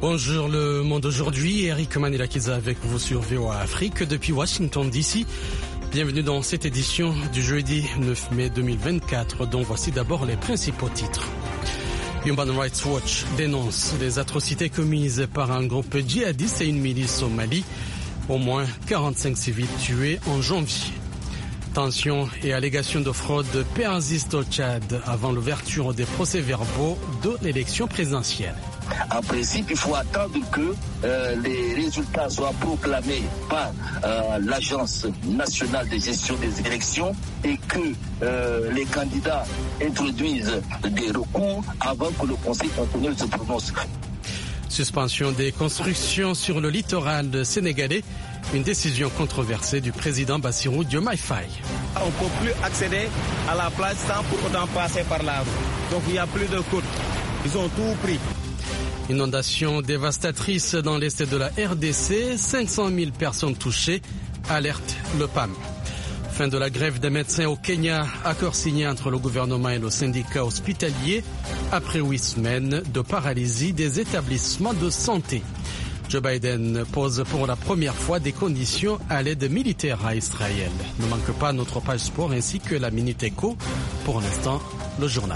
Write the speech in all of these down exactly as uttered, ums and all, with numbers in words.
Bonjour le monde aujourd'hui, Eric Manilakiza avec vous sur V O A Afrique depuis Washington D C. Bienvenue dans cette édition du jeudi neuf mai deux mille vingt-quatre, dont voici d'abord les principaux titres. Human Rights Watch dénonce des atrocités commises par un groupe djihadiste et une milice au Mali. Au moins quarante-cinq civils tués en janvier. Tensions et allégations de fraude persistent au Tchad avant l'ouverture des procès-verbaux de l'élection présidentielle. En principe, il faut attendre que euh, les résultats soient proclamés par euh, l'Agence nationale de gestion des élections et que euh, les candidats introduisent des recours avant que le Conseil constitutionnel se prononce. Suspension des constructions sur le littoral sénégalais, une décision controversée du président Bassirou Diomaye Faye. On ne peut plus accéder à la place sans pour autant passer par la route. Donc il n'y a plus de côte. Ils ont tout pris. Inondation dévastatrice dans l'est de la R D C, cinq cent mille personnes touchées, alerte le P A M. Fin de la grève des médecins au Kenya, accord signé entre le gouvernement et le syndicat hospitalier après huit semaines de paralysie des établissements de santé. Joe Biden pose pour la première fois des conditions à l'aide militaire à Israël. Ne manque pas notre page sport ainsi que la Minute Éco. Pour l'instant, le journal.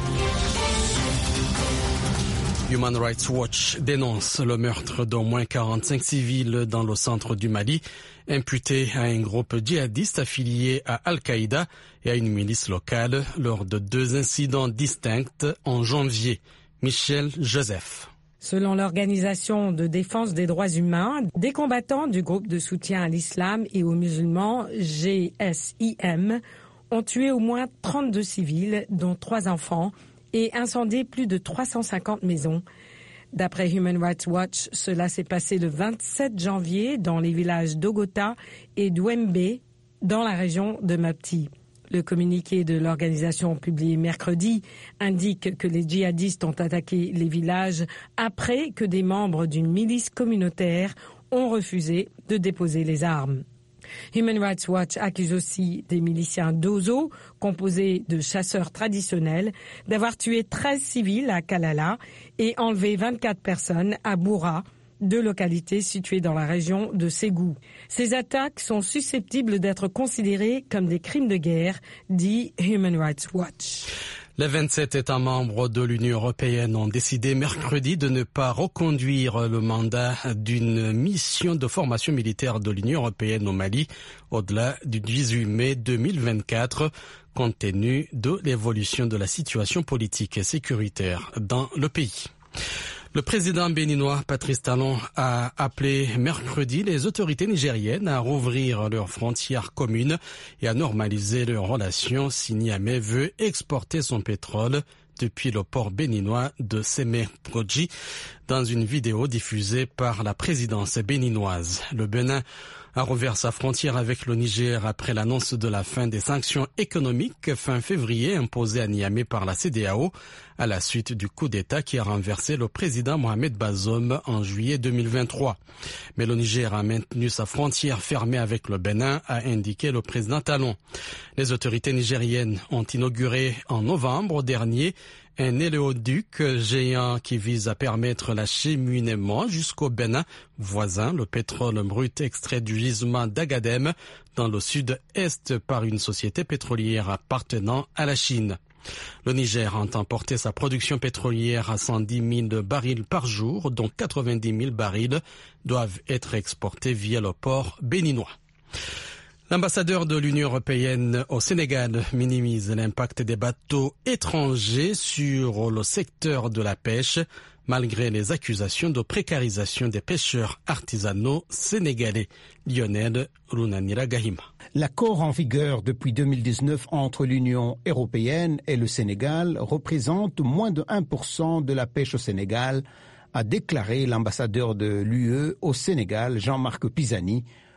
Human Rights Watch dénonce le meurtre d'au moins quarante-cinq civils dans le centre du Mali, imputé à un groupe djihadiste affilié à Al-Qaïda et à une milice locale lors de deux incidents distincts en janvier. Michel Joseph. Selon l'Organisation de défense des droits humains, des combattants du groupe de soutien à l'islam et aux musulmans G S I M ont tué au moins trente-deux civils, dont trois enfants, et incendié plus de trois cent cinquante maisons. D'après Human Rights Watch, cela s'est passé le vingt-sept janvier dans les villages d'Ogota et d'Ouembe, dans la région de Mopti. Le communiqué de l'organisation publié mercredi indique que les djihadistes ont attaqué les villages après que des membres d'une milice communautaire ont refusé de déposer les armes. Human Rights Watch accuse aussi des miliciens d'Ozo, composés de chasseurs traditionnels, d'avoir tué treize civils à Kalala et enlevé vingt-quatre personnes à Boura, deux localités situées dans la région de Ségou. Ces attaques sont susceptibles d'être considérées comme des crimes de guerre, dit Human Rights Watch. Les vingt-sept États membres de l'Union européenne ont décidé mercredi de ne pas reconduire le mandat d'une mission de formation militaire de l'Union européenne au Mali au-delà du dix-huit mai deux mille vingt-quatre, compte tenu de l'évolution de la situation politique et sécuritaire dans le pays. Le président béninois Patrice Talon a appelé mercredi les autorités nigériennes à rouvrir leurs frontières communes et à normaliser leurs relations si Niamey veut exporter son pétrole depuis le port béninois de Sémé-Proji dans une vidéo diffusée par la présidence béninoise. Le Bénin a rouvert sa frontière avec le Niger après l'annonce de la fin des sanctions économiques fin février imposées à Niamey par la C E D E A O à la suite du coup d'État qui a renversé le président Mohamed Bazoum en juillet deux mille vingt-trois. Mais le Niger a maintenu sa frontière fermée avec le Bénin, a indiqué le président Talon. Les autorités nigériennes ont inauguré en novembre dernier un éléoduc géant qui vise à permettre l'acheminement jusqu'au Bénin voisin, le pétrole brut extrait du gisement d'Agadem dans le sud-est par une société pétrolière appartenant à la Chine. Le Niger entend porter sa production pétrolière à cent dix mille barils par jour, dont quatre-vingt-dix mille barils doivent être exportés via le port béninois. L'ambassadeur de l'Union européenne au Sénégal minimise l'impact des bateaux étrangers sur le secteur de la pêche, malgré les accusations de précarisation des pêcheurs artisanaux sénégalais. Lionel Runanira Gahima. L'accord en vigueur depuis deux mille dix-neuf entre l'Union européenne et le Sénégal représente moins de un pour cent de la pêche au Sénégal, a déclaré l'ambassadeur de l'U E au Sénégal, Jean-Marc Pisani,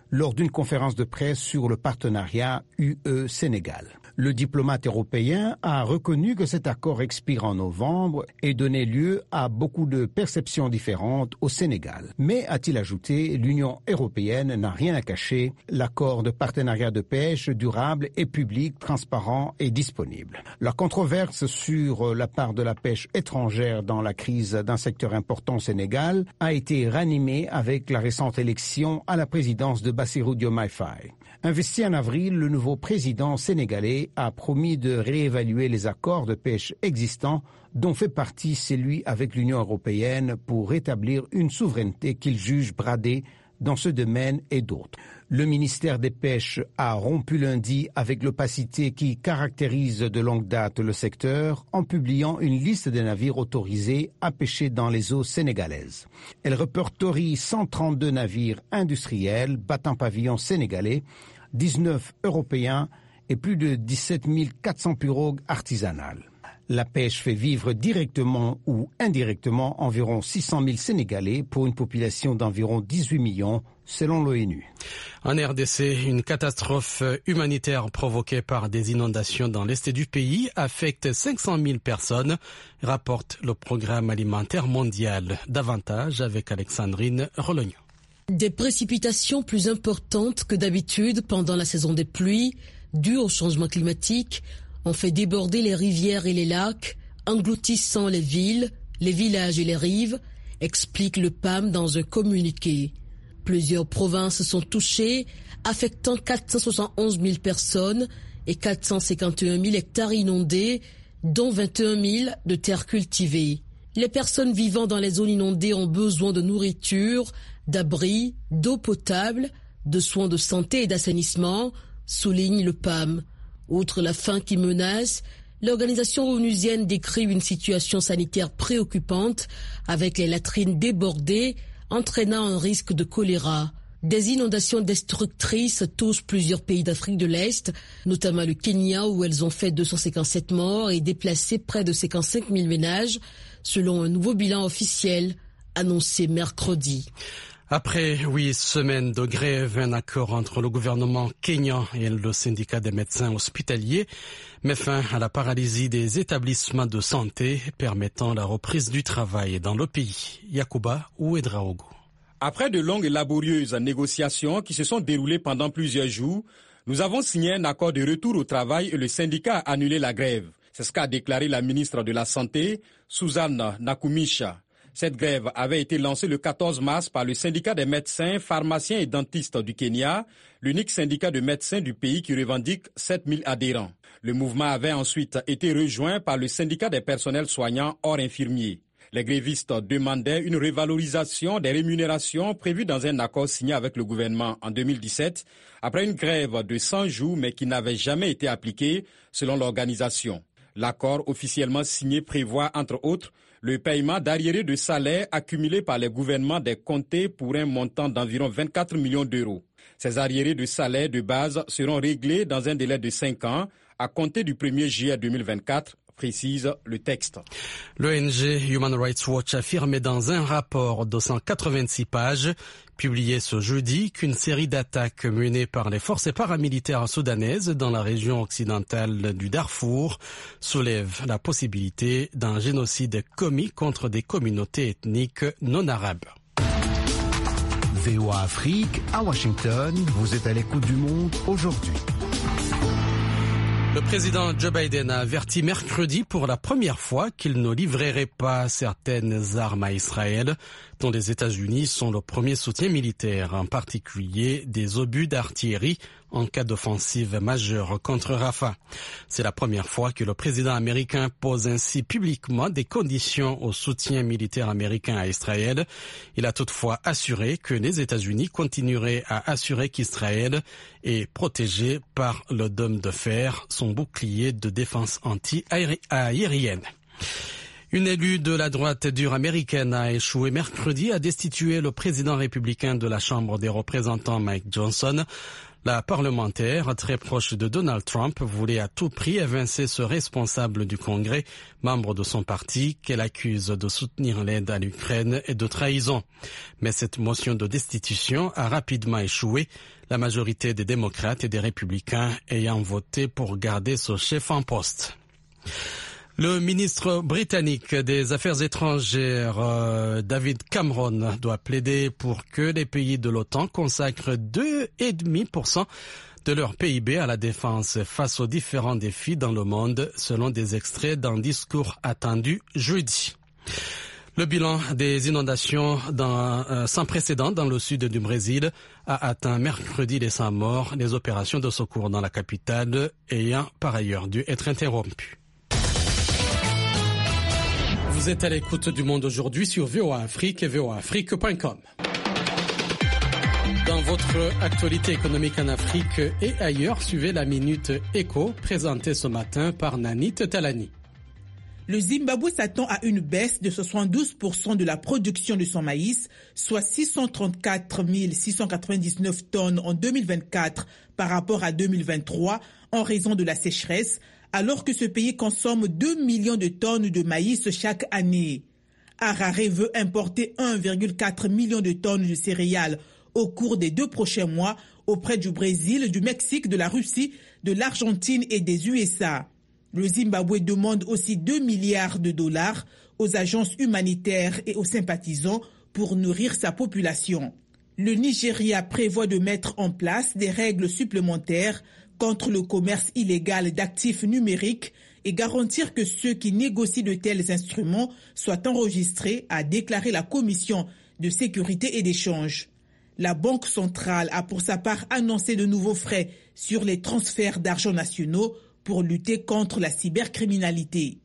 lors d'une conférence de presse sur le partenariat U E-Sénégal. Le diplomate européen a reconnu que cet accord expire en novembre et donnait lieu à beaucoup de perceptions différentes au Sénégal. Mais, a-t-il ajouté, l'Union européenne n'a rien à cacher. L'accord de partenariat de pêche durable est public, transparent et disponible. La controverse sur la part de la pêche étrangère dans la crise d'un secteur important au Sénégal a été ranimée avec la récente élection à la présidence de Bassirou Diomaye Faye. Investi en avril, le nouveau président sénégalais a promis de réévaluer les accords de pêche existants, dont fait partie celui avec l'Union européenne, pour rétablir une souveraineté qu'il juge bradée dans ce domaine et d'autres. Le ministère des Pêches a rompu lundi avec l'opacité qui caractérise de longue date le secteur en publiant une liste des navires autorisés à pêcher dans les eaux sénégalaises. Elle répertorie cent trente-deux navires industriels battant pavillon sénégalais, dix-neuf européens et plus de dix-sept mille quatre cents pirogues artisanales. La pêche fait vivre directement ou indirectement environ six cent mille Sénégalais pour une population d'environ dix-huit millions, selon l'ONU. En R D C, une catastrophe humanitaire provoquée par des inondations dans l'est du pays affecte cinq cent mille personnes, rapporte le Programme alimentaire mondial. Davantage avec Alexandrine Rologno. Des précipitations plus importantes que d'habitude pendant la saison des pluies, dues au changement climatique, ont fait déborder les rivières et les lacs, engloutissant les villes, les villages et les rives, explique le P A M dans un communiqué. Plusieurs provinces sont touchées, affectant quatre cent soixante et onze mille personnes et quatre cent cinquante et un mille hectares inondés, dont vingt et un mille de terres cultivées. Les personnes vivant dans les zones inondées ont besoin de nourriture, d'abri, d'eau potable, de soins de santé et d'assainissement, souligne le P A M. Outre la faim qui menace, l'organisation onusienne décrit une situation sanitaire préoccupante avec les latrines débordées, entraînant un risque de choléra. Des inondations destructrices touchent plusieurs pays d'Afrique de l'Est, notamment le Kenya où elles ont fait deux cent cinquante-sept morts et déplacé près de cinquante-cinq mille ménages, selon un nouveau bilan officiel annoncé mercredi. Après huit semaines de grève, un accord entre le gouvernement kényan et le syndicat des médecins hospitaliers met fin à la paralysie des établissements de santé permettant la reprise du travail dans le pays. Yacouba Ouedraogo. Après de longues et laborieuses négociations qui se sont déroulées pendant plusieurs jours, nous avons signé un accord de retour au travail et le syndicat a annulé la grève. C'est ce qu'a déclaré la ministre de la Santé, Suzanne Nakumisha. Cette grève avait été lancée le quatorze mars par le syndicat des médecins, pharmaciens et dentistes du Kenya, l'unique syndicat de médecins du pays qui revendique sept mille adhérents. Le mouvement avait ensuite été rejoint par le syndicat des personnels soignants hors infirmiers. Les grévistes demandaient une revalorisation des rémunérations prévues dans un accord signé avec le gouvernement en deux mille dix-sept, après une grève de cent jours mais qui n'avait jamais été appliquée selon l'organisation. L'accord officiellement signé prévoit, entre autres, le paiement d'arriérés de salaire accumulés par les gouvernements des comtés pour un montant d'environ vingt-quatre millions d'euros. Ces arriérés de salaire de base seront réglés dans un délai de cinq ans à compter du premier juillet deux mille vingt-quatre, précise le texte. L'O N G Human Rights Watch affirmait dans un rapport de cent quatre-vingt-six pages publié ce jeudi qu'une série d'attaques menées par les forces paramilitaires soudanaises dans la région occidentale du Darfour soulève la possibilité d'un génocide commis contre des communautés ethniques non arabes. V O A Afrique, à Washington, vous êtes à l'écoute du monde aujourd'hui. Le président Joe Biden a averti mercredi pour la première fois qu'il ne livrerait pas certaines armes à Israël, dont les États-Unis sont le premier soutien militaire, en particulier des obus d'artillerie en cas d'offensive majeure contre Rafah. C'est la première fois que le président américain pose ainsi publiquement des conditions au soutien militaire américain à Israël. Il a toutefois assuré que les États-Unis continueraient à assurer qu'Israël est protégé par le dôme de fer, son bouclier de défense anti-aérienne. Une élue de la droite dure américaine a échoué mercredi à destituer le président républicain de la Chambre des représentants Mike Johnson. La parlementaire, très proche de Donald Trump, voulait à tout prix évincer ce responsable du Congrès, membre de son parti, qu'elle accuse de soutenir l'aide à l'Ukraine et de trahison. Mais cette motion de destitution a rapidement échoué, la majorité des démocrates et des républicains ayant voté pour garder ce chef en poste. Le ministre britannique des Affaires étrangères, euh, David Cameron, doit plaider pour que les pays de l'OTAN consacrent deux virgule cinq pour cent de leur P I B à la défense face aux différents défis dans le monde, selon des extraits d'un discours attendu jeudi. Le bilan des inondations dans, euh, sans précédent dans le sud du Brésil a atteint mercredi les cent morts, les opérations de secours dans la capitale ayant par ailleurs dû être interrompues. Vous êtes à l'écoute du Monde aujourd'hui sur V O A Afrique et V O A Afrique point com. Dans votre actualité économique en Afrique et ailleurs, suivez la Minute Éco présentée ce matin par Nanit Talani. Le Zimbabwe s'attend à une baisse de soixante-douze pour cent de la production de son maïs, soit six cent trente-quatre mille six cent quatre-vingt-dix-neuf tonnes en deux mille vingt-quatre par rapport à deux mille vingt-trois en raison de la sécheresse, alors que ce pays consomme deux millions de tonnes de maïs chaque année. Harare veut importer un virgule quatre million de tonnes de céréales au cours des deux prochains mois auprès du Brésil, du Mexique, de la Russie, de l'Argentine et des U S A. Le Zimbabwe demande aussi deux milliards de dollars aux agences humanitaires et aux sympathisants pour nourrir sa population. Le Nigeria prévoit de mettre en place des règles supplémentaires contre le commerce illégal d'actifs numériques et garantir que ceux qui négocient de tels instruments soient enregistrés, a déclaré la Commission de sécurité et d'échange. La Banque centrale a pour sa part annoncé de nouveaux frais sur les transferts d'argent nationaux pour lutter contre la cybercriminalité.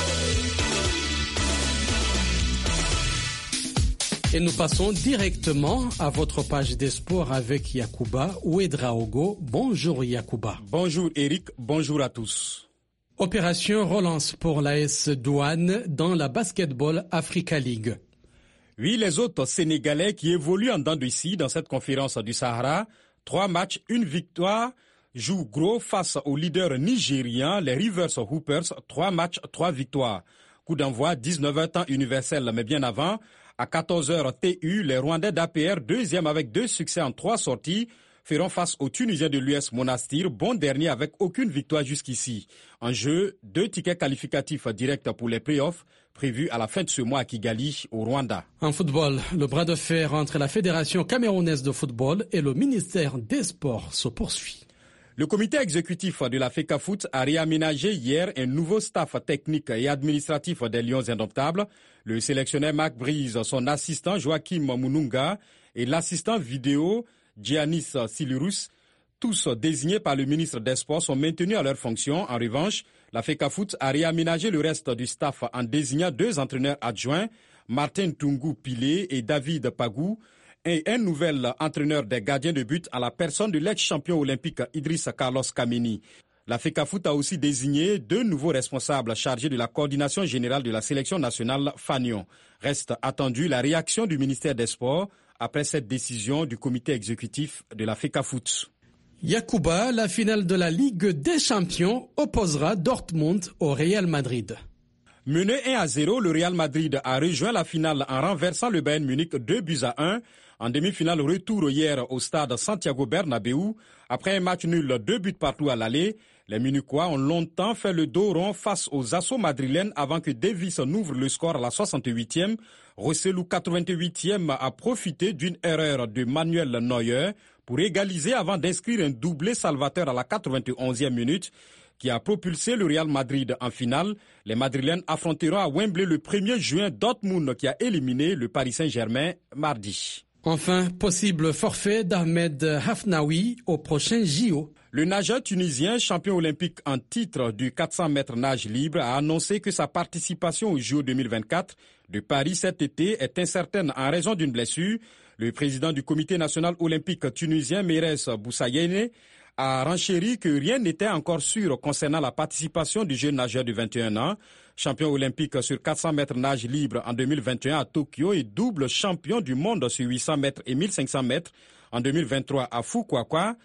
Et nous passons directement à votre page des sports avec Yacouba Ouedraogo. Bonjour Yacouba. Bonjour Eric, bonjour à tous. Opération relance pour l'A S Douane dans la Basketball Africa League. Oui, les autres Sénégalais qui évoluent en dents d'ici dans cette conférence du Sahara, trois matchs, une victoire, jouent gros face aux leaders nigérians, les Rivers Hoopers, trois matchs, trois victoires. Coup d'envoi, dix-neuf heures temps universel, mais bien avant, à quatorze heures T U, les Rwandais d'A P R, deuxième avec deux succès en trois sorties, feront face aux Tunisiens de l'U S Monastir, bon dernier avec aucune victoire jusqu'ici. En jeu, deux tickets qualificatifs directs pour les playoffs, prévus à la fin de ce mois à Kigali, au Rwanda. En football, le bras de fer entre la Fédération camerounaise de football et le ministère des Sports se poursuit. Le comité exécutif de la FECAFOOT a réaménagé hier un nouveau staff technique et administratif des Lions Indomptables. Le sélectionneur Marc Brise, son assistant Joachim Moununga et l'assistant vidéo Giannis Silurus, tous désignés par le ministre des Sports, sont maintenus à leur fonction. En revanche, la FECAFOOT a réaménagé le reste du staff en désignant deux entraîneurs adjoints, Martin Tungu Pilé et David Pagou, et un nouvel entraîneur des gardiens de but à la personne de l'ex-champion olympique Idriss Carlos Kameni. La FECAFOOT a aussi désigné deux nouveaux responsables chargés de la coordination générale de la sélection nationale Fanion. Reste attendue la réaction du ministère des Sports après cette décision du comité exécutif de la FECAFOOT. Yacouba, la finale de la Ligue des Champions opposera Dortmund au Real Madrid. Mené un à zéro, le Real Madrid a rejoint la finale en renversant le Bayern Munich deux buts à un. En demi-finale retour hier au stade Santiago Bernabéu. Après un match nul, deux buts partout à l'aller, les Munichois ont longtemps fait le dos rond face aux assauts madrilènes avant que Davis n'ouvre le score à la soixante-huitième. Rossellou, quatre-vingt-huitième, a profité d'une erreur de Manuel Neuer pour égaliser avant d'inscrire un doublé salvateur à la quatre-vingt-onzième minute qui a propulsé le Real Madrid en finale. Les Madrilènes affronteront à Wembley le premier juin Dortmund qui a éliminé le Paris Saint-Germain mardi. Enfin, possible forfait d'Ahmed Hafnaoui au prochain J O. Le nageur tunisien, champion olympique en titre du quatre cents mètres nage libre, a annoncé que sa participation aux J O deux mille vingt-quatre de Paris cet été est incertaine en raison d'une blessure. Le président du comité national olympique tunisien, Meres Boussayene, a renchéri que rien n'était encore sûr concernant la participation du jeune nageur de vingt et un ans. Champion olympique sur quatre cents mètres nage libre en deux mille vingt et un à Tokyo et double champion du monde sur huit cents mètres et mille cinq cents mètres en deux mille vingt-trois à Fukuoka.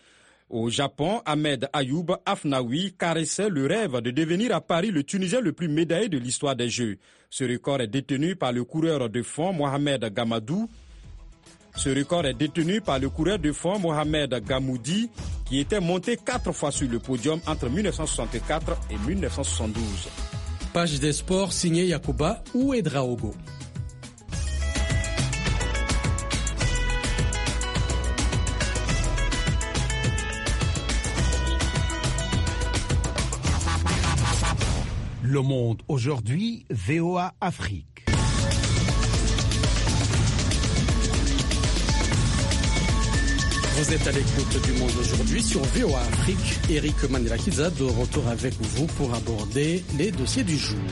Au Japon, Ahmed Ayoub Afnaoui caressait le rêve de devenir à Paris le Tunisien le plus médaillé de l'histoire des Jeux. Ce record est détenu par le coureur de fond Mohamed Gamadou. Ce record est détenu par le coureur de fond Mohamed Gamoudi, qui était monté quatre fois sur le podium entre mille neuf cent soixante-quatre et mille neuf cent soixante-douze. Page des sports signée Yacouba Ouedraogo. Le Monde aujourd'hui, V O A Afrique. Vous êtes à l'écoute du Monde aujourd'hui sur V O A Afrique. Eric Mandela-Kiza de retour avec vous pour aborder les dossiers du jour.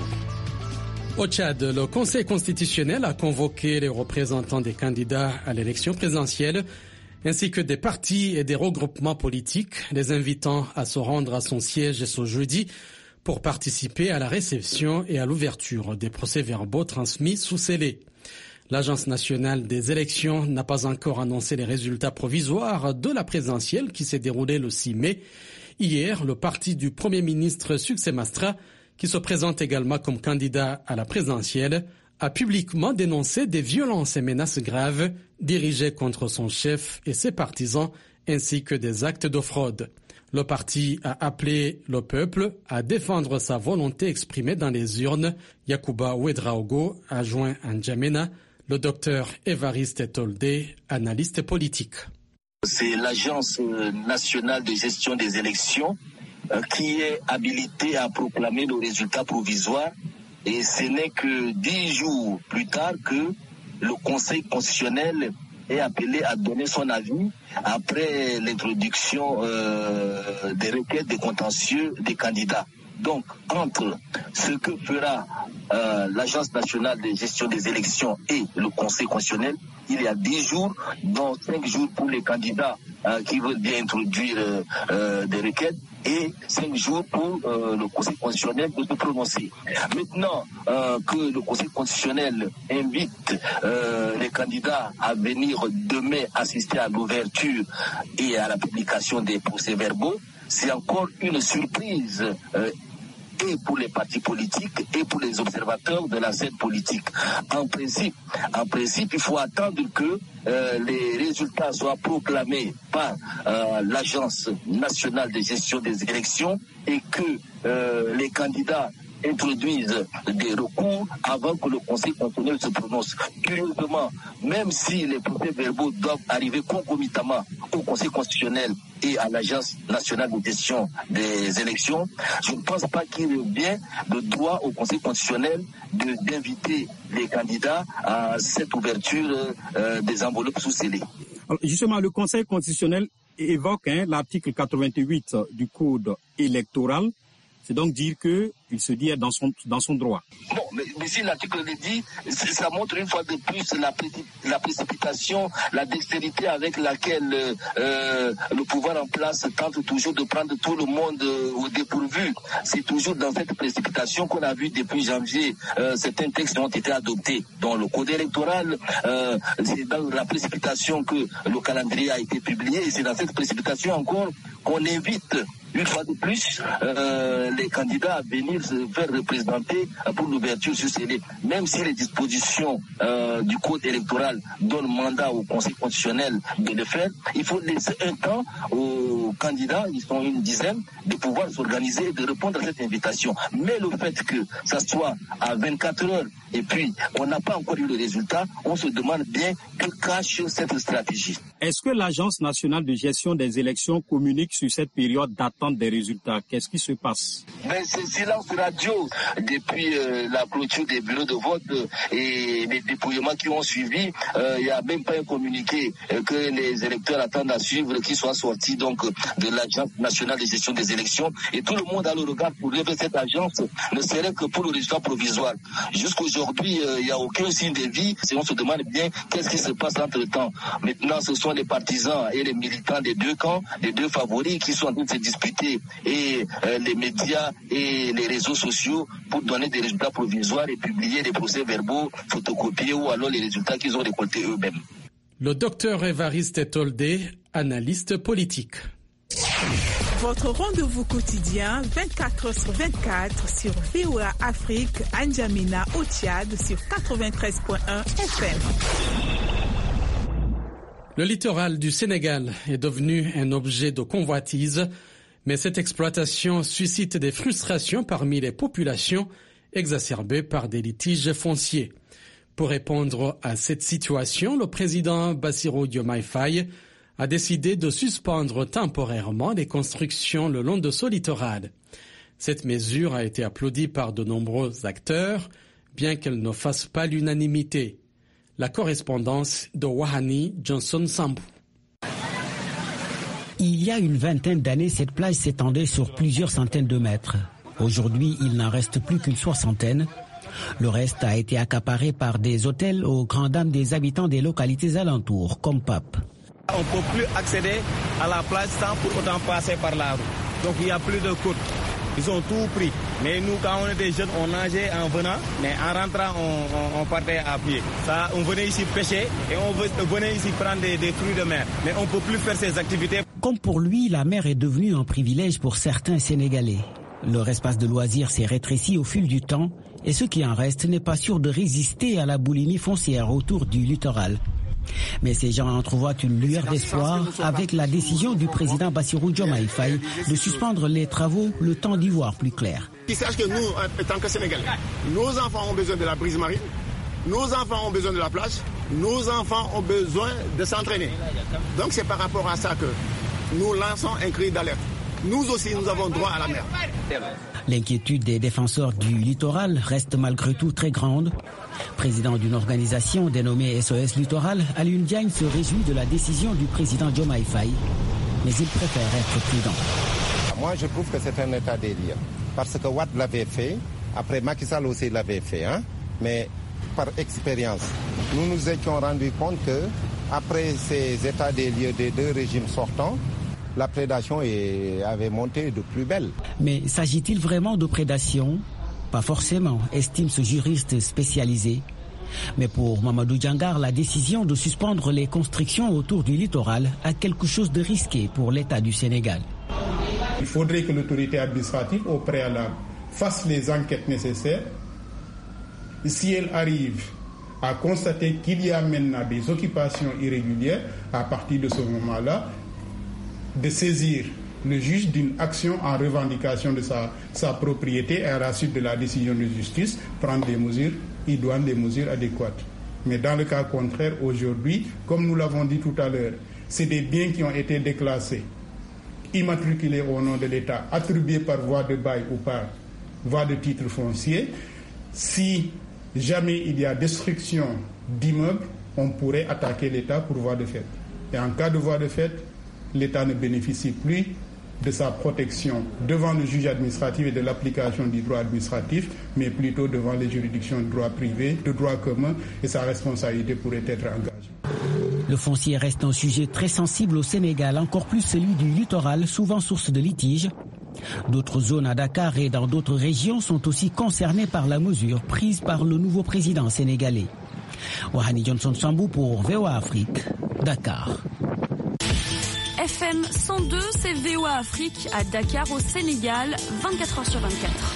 Au Tchad, le Conseil constitutionnel a convoqué les représentants des candidats à l'élection présidentielle ainsi que des partis et des regroupements politiques, les invitant à se rendre à son siège ce jeudi pour participer à la réception et à l'ouverture des procès-verbaux transmis sous scellé. L'Agence nationale des élections n'a pas encore annoncé les résultats provisoires de la présidentielle qui s'est déroulée le six mai. Hier, le parti du Premier ministre Succès Mastra, qui se présente également comme candidat à la présidentielle, a publiquement dénoncé des violences et menaces graves dirigées contre son chef et ses partisans, ainsi que des actes de fraude. Le parti a appelé le peuple à défendre sa volonté exprimée dans les urnes. Yacouba Ouedraogo a joint à N'Djamena le docteur Évariste Tolde, analyste politique. C'est l'Agence nationale de gestion des élections euh, qui est habilitée à proclamer le résultat provisoire. Et ce n'est que dix jours plus tard que le Conseil constitutionnel est appelé à donner son avis après l'introduction euh, des requêtes de contentieux des candidats. Donc, entre ce que fera euh, l'Agence nationale de gestion des élections et le Conseil constitutionnel, il y a dix jours, dont cinq jours pour les candidats euh, qui veulent bien introduire euh, euh, des requêtes, et cinq jours pour euh, le Conseil constitutionnel de se prononcer. Maintenant euh, que le Conseil constitutionnel invite euh, les candidats à venir demain assister à l'ouverture et à la publication des procès-verbaux, c'est encore une surprise euh, et pour les partis politiques et pour les observateurs de la scène politique. En principe, en principe, il faut attendre que euh, les résultats soient proclamés par euh, l'Agence nationale de gestion des élections et que euh, les candidats introduisent des recours avant que le Conseil constitutionnel se prononce. Curieusement, même si les procès-verbaux doivent arriver concomitamment au Conseil constitutionnel et à l'Agence nationale de gestion des élections, je ne pense pas qu'il revient de droit au Conseil constitutionnel de, d'inviter les candidats à cette ouverture euh, des enveloppes sous scellé. Justement, le Conseil constitutionnel évoque hein, l'article quatre-vingt-huit du Code électoral. C'est donc dire qu'il se dit dans son, dans son droit. Bon, mais, mais si l'article le dit, ça montre une fois de plus la, la précipitation, la dextérité avec laquelle euh, le pouvoir en place tente toujours de prendre tout le monde euh, au dépourvu. C'est toujours dans cette précipitation qu'on a vu depuis janvier euh, certains textes ont été adoptés. Dans le code électoral, euh, c'est dans la précipitation que le calendrier a été publié et c'est dans cette précipitation encore qu'on invite une fois de plus, euh, les candidats à venir se faire représenter pour l'ouverture sur scellé. Même si les dispositions euh, du code électoral donnent mandat au Conseil constitutionnel de le faire, il faut laisser un temps aux candidats, ils sont une dizaine, de pouvoir s'organiser et de répondre à cette invitation. Mais le fait que ça soit à vingt-quatre heures et puis on n'a pas encore eu le résultat, on se demande bien que cache cette stratégie. Est-ce que l'Agence nationale de gestion des élections communique sur cette période d'attente des résultats? Qu'est-ce qui se passe? Ben, c'est silence radio depuis euh, la clôture des bureaux de vote euh, et les dépouillements qui ont suivi. Il euh, n'y a même pas un communiqué euh, que les électeurs attendent à suivre qui soit sorti donc de l'Agence nationale de gestion des élections. Et tout le monde a le regard pour lever cette agence, ne serait que pour le résultat provisoire. Jusqu'aujourd'hui, il euh, n'y a aucun signe de vie. Et on se demande bien qu'est-ce qui se passe entre-temps. Maintenant, ce sont les partisans et les militants des deux camps, des deux favoris qui sont en train de se disputer et euh, les médias et les réseaux sociaux pour donner des résultats provisoires et publier des procès-verbaux photocopiés ou alors les résultats qu'ils ont récoltés eux-mêmes. Le docteur Évariste Tolde, analyste politique. Votre rendez-vous quotidien vingt-quatre heures sur vingt-quatre sur V O A Afrique, à N'Djamena au Tchad sur quatre-vingt-treize point un F M. Le littoral du Sénégal est devenu un objet de convoitise, mais cette exploitation suscite des frustrations parmi les populations, exacerbées par des litiges fonciers. Pour répondre à cette situation, le président Bassirou Diomaye Faye a décidé de suspendre temporairement les constructions le long de ce littoral. Cette mesure a été applaudie par de nombreux acteurs, bien qu'elle ne fasse pas l'unanimité. La correspondance de Wahani Johnson Sambou. Il y a une vingtaine d'années, cette plage s'étendait sur plusieurs centaines de mètres. Aujourd'hui, il n'en reste plus qu'une soixantaine. Le reste a été accaparé par des hôtels aux grandes dames des habitants des localités alentours, comme Pape. On ne peut plus accéder à la plage sans pour autant passer par la route. Donc il n'y a plus de côtes. Ils ont tout pris. Mais nous, quand on était jeunes, on nageait en venant, mais en rentrant, on, on, on partait à pied. Ça, on venait ici pêcher et on venait ici prendre des, des fruits de mer. Mais on ne peut plus faire ces activités. Comme pour lui, la mer est devenue un privilège pour certains Sénégalais. Leur espace de loisirs s'est rétréci au fil du temps et ce qui en reste n'est pas sûr de résister à la boulimie foncière autour du littoral. Mais ces gens entrevoient une lueur d'espoir avec la décision du président Bassirou Diomaye Faye de suspendre les travaux le temps d'y voir plus clair. Ils sachent que nous, en tant que Sénégalais, nos enfants ont besoin de la brise marine, nos enfants ont besoin de la plage, nos enfants ont besoin de s'entraîner. Donc c'est par rapport à ça que nous lançons un cri d'alerte. Nous aussi, nous avons droit à la mer. L'inquiétude des défenseurs du littoral reste malgré tout très grande. Président d'une organisation dénommée S O S Littoral, Alioune Diagne se réjouit de la décision du président Diomaye Faye, mais il préfère être prudent. Moi, je trouve que c'est un état des lieux, parce que Wade l'avait fait, après Macky Sall aussi l'avait fait, hein? Mais par expérience, nous nous étions rendus compte que après ces états des lieux des deux régimes sortants, la prédation est, avait monté de plus belle. Mais s'agit-il vraiment de prédation ? Pas forcément, estime ce juriste spécialisé. Mais pour Mamadou Diangar, la décision de suspendre les constructions autour du littoral a quelque chose de risqué pour l'État du Sénégal. Il faudrait que l'autorité administrative, au préalable, fasse les enquêtes nécessaires. Si elle arrive à constater qu'il y a maintenant des occupations irrégulières, à partir de ce moment-là, de saisir le juge d'une action en revendication de sa, sa propriété et à la suite de la décision de justice, prendre des mesures idoines, des mesures adéquates. Mais dans le cas contraire, aujourd'hui, comme nous l'avons dit tout à l'heure, c'est des biens qui ont été déclassés, immatriculés au nom de l'État, attribués par voie de bail ou par voie de titre foncier. Si jamais il y a destruction d'immeubles, on pourrait attaquer l'État pour voie de fait. Et en cas de voie de fait, l'État ne bénéficie plus de sa protection devant le juge administratif et de l'application du droit administratif, mais plutôt devant les juridictions de droit privé, de droit commun, et sa responsabilité pourrait être engagée. Le foncier reste un sujet très sensible au Sénégal, encore plus celui du littoral, souvent source de litiges. D'autres zones à Dakar et dans d'autres régions sont aussi concernées par la mesure prise par le nouveau président sénégalais. Wahani Johnson Sambou pour V O A Afrique, Dakar. F M cent deux, c'est V O A Afrique à Dakar au Sénégal, vingt-quatre heures sur vingt-quatre.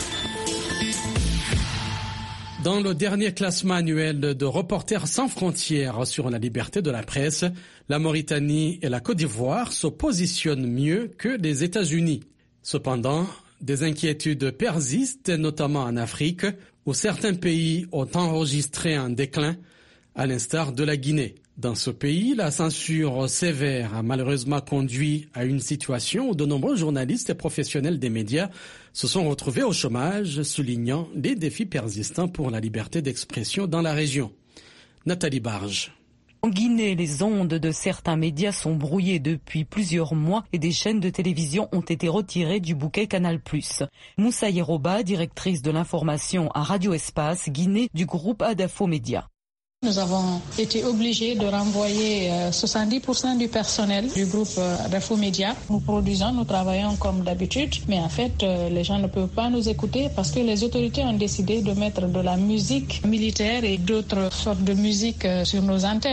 Dans le dernier classement annuel de Reporters sans frontières sur la liberté de la presse, la Mauritanie et la Côte d'Ivoire se positionnent mieux que les États-Unis. Cependant, des inquiétudes persistent, notamment en Afrique, où certains pays ont enregistré un déclin, à l'instar de la Guinée. Dans ce pays, la censure sévère a malheureusement conduit à une situation où de nombreux journalistes et professionnels des médias se sont retrouvés au chômage, soulignant les défis persistants pour la liberté d'expression dans la région. Nathalie Barge. En Guinée, les ondes de certains médias sont brouillées depuis plusieurs mois et des chaînes de télévision ont été retirées du bouquet Canal plus. Moussa Yeroba, directrice de l'information à Radio Espace Guinée du groupe Adafo Média. Nous avons été obligés de renvoyer soixante-dix pour cent du personnel du groupe Adafo Média. Nous produisons, nous travaillons comme d'habitude, mais en fait, les gens ne peuvent pas nous écouter parce que les autorités ont décidé de mettre de la musique militaire et d'autres sortes de musique sur nos antennes.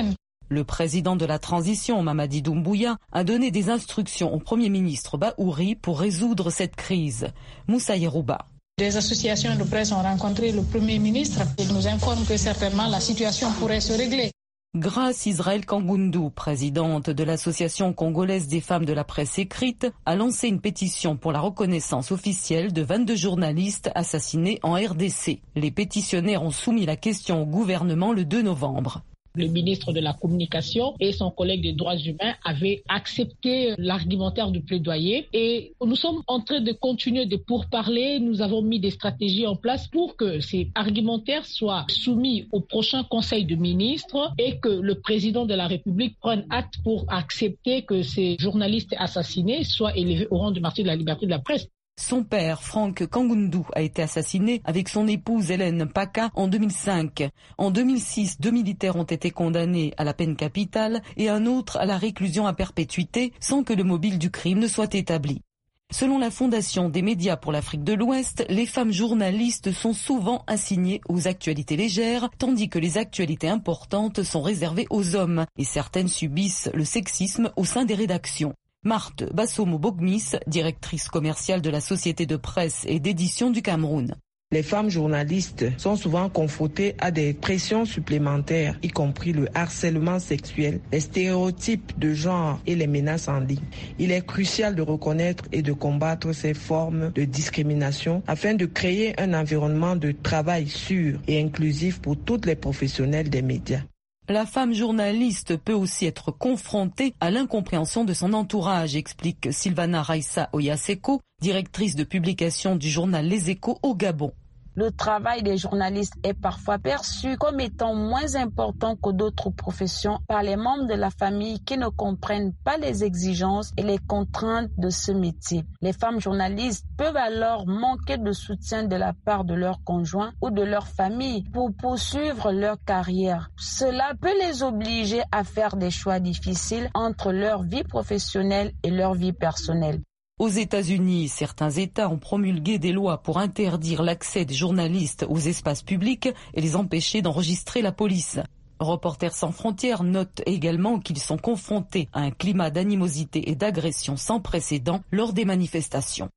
Le président de la transition, Mamadi Doumbouya, a donné des instructions au Premier ministre Bahouri pour résoudre cette crise. Moussa Yerouba. Des associations de presse ont rencontré le Premier ministre. Il nous informe que certainement la situation pourrait se régler. Grace Israël Kangundu, présidente de l'Association congolaise des femmes de la presse écrite, a lancé une pétition pour la reconnaissance officielle de vingt-deux journalistes assassinés en R D C. Les pétitionnaires ont soumis la question au gouvernement le deux novembre. Le ministre de la Communication et son collègue des droits humains avaient accepté l'argumentaire du plaidoyer et nous sommes en train de continuer de pourparler. Nous avons mis des stratégies en place pour que ces argumentaires soient soumis au prochain Conseil de ministres et que le président de la République prenne acte pour accepter que ces journalistes assassinés soient élevés au rang de martyrs de la liberté de la presse. Son père, Franck Kangundu, a été assassiné avec son épouse Hélène Paka en deux mille cinq. En deux mille six, deux militaires ont été condamnés à la peine capitale et un autre à la réclusion à perpétuité sans que le mobile du crime ne soit établi. Selon la Fondation des médias pour l'Afrique de l'Ouest, les femmes journalistes sont souvent assignées aux actualités légères, tandis que les actualités importantes sont réservées aux hommes et certaines subissent le sexisme au sein des rédactions. Marthe Bassomo-Bogmis, directrice commerciale de la Société de presse et d'édition du Cameroun. Les femmes journalistes sont souvent confrontées à des pressions supplémentaires, y compris le harcèlement sexuel, les stéréotypes de genre et les menaces en ligne. Il est crucial de reconnaître et de combattre ces formes de discrimination afin de créer un environnement de travail sûr et inclusif pour toutes les professionnels des médias. La femme journaliste peut aussi être confrontée à l'incompréhension de son entourage, explique Sylvana Raissa Oyaseko, directrice de publication du journal Les Échos au Gabon. Le travail des journalistes est parfois perçu comme étant moins important que d'autres professions par les membres de la famille qui ne comprennent pas les exigences et les contraintes de ce métier. Les femmes journalistes peuvent alors manquer de soutien de la part de leurs conjoints ou de leur famille pour poursuivre leur carrière. Cela peut les obliger à faire des choix difficiles entre leur vie professionnelle et leur vie personnelle. Aux États-Unis, certains États ont promulgué des lois pour interdire l'accès des journalistes aux espaces publics et les empêcher d'enregistrer la police. Reporters sans frontières note également qu'ils sont confrontés à un climat d'animosité et d'agression sans précédent lors des manifestations.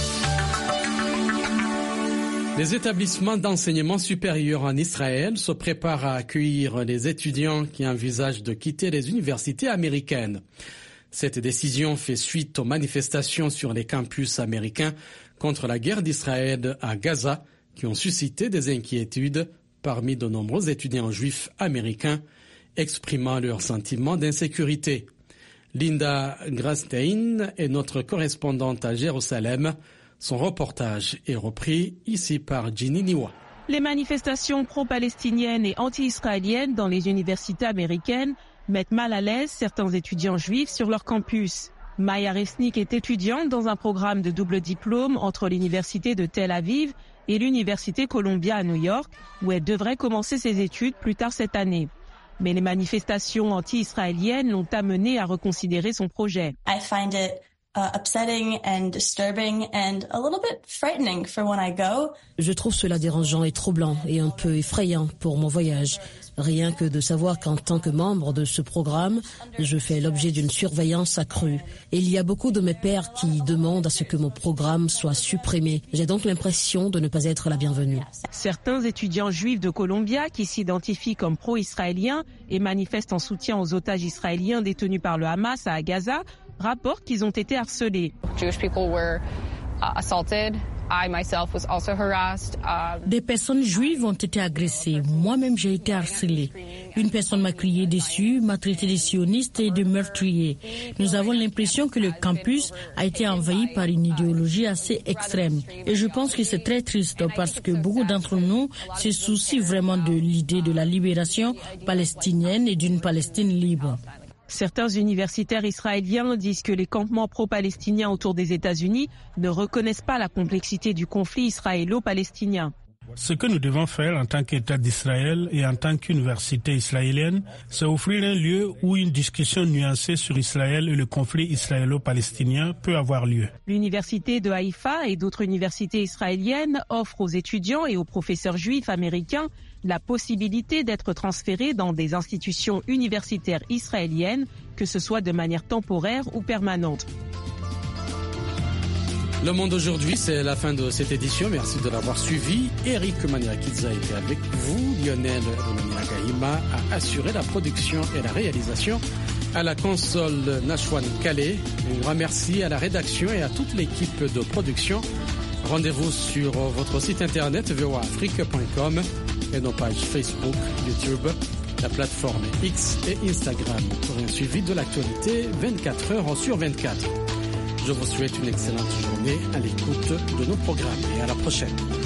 Les établissements d'enseignement supérieur en Israël se préparent à accueillir les étudiants qui envisagent de quitter les universités américaines. Cette décision fait suite aux manifestations sur les campus américains contre la guerre d'Israël à Gaza qui ont suscité des inquiétudes parmi de nombreux étudiants juifs américains exprimant leur sentiment d'insécurité. Linda Grastein est notre correspondante à Jérusalem. Son reportage est repris ici par Ginny Niwa. Les manifestations pro-palestiniennes et anti-israéliennes dans les universités américaines mettent mal à l'aise certains étudiants juifs sur leur campus. Maya Resnick est étudiante dans un programme de double diplôme entre l'université de Tel Aviv et l'université Columbia à New York, où elle devrait commencer ses études plus tard cette année. Mais les manifestations anti-israéliennes l'ont amenée à reconsidérer son projet. I find it Uh, upsetting and disturbing and a little bit frightening for when I go. Je trouve cela dérangeant et troublant et un peu effrayant pour mon voyage. Rien que de savoir qu'en tant que membre de ce programme, je fais l'objet d'une surveillance accrue. Et il y a beaucoup de mes pairs qui demandent à ce que mon programme soit supprimé. J'ai donc l'impression de ne pas être la bienvenue. Certains étudiants juifs de Columbia qui s'identifient comme pro-israéliens et manifestent en soutien aux otages israéliens détenus par le Hamas à Gaza rapportent qu'ils ont été harcelés. Jewish people were uh, assaulted. I myself was also harassed. Uh... Des personnes juives ont été agressées. Moi-même, j'ai été harcelée. Une personne m'a crié dessus, m'a traité de sioniste et de meurtrier. Nous avons l'impression que le campus a été envahi par une idéologie assez extrême. Et je pense que c'est très triste parce que beaucoup d'entre nous se soucient vraiment de l'idée de la libération palestinienne et d'une Palestine libre. Certains universitaires israéliens disent que les campements pro-palestiniens autour des États-Unis ne reconnaissent pas la complexité du conflit israélo-palestinien. Ce que nous devons faire en tant qu'État d'Israël et en tant qu'université israélienne, c'est offrir un lieu où une discussion nuancée sur Israël et le conflit israélo-palestinien peut avoir lieu. L'université de Haïfa et d'autres universités israéliennes offrent aux étudiants et aux professeurs juifs américains la possibilité d'être transférés dans des institutions universitaires israéliennes, que ce soit de manière temporaire ou permanente. Le Monde aujourd'hui, c'est la fin de cette édition. Merci de l'avoir suivi. Eric Maniakidza a été avec vous. Lionel Romani-Nagaïma a assuré la production et la réalisation. À la console, Nashwan Calais. Un grand merci à la rédaction et à toute l'équipe de production. Rendez-vous sur votre site internet v o a afrique point com et nos pages Facebook, YouTube, la plateforme X et Instagram pour un suivi de l'actualité vingt-quatre heures sur vingt-quatre. Je vous souhaite une excellente journée à l'écoute de nos programmes et à la prochaine.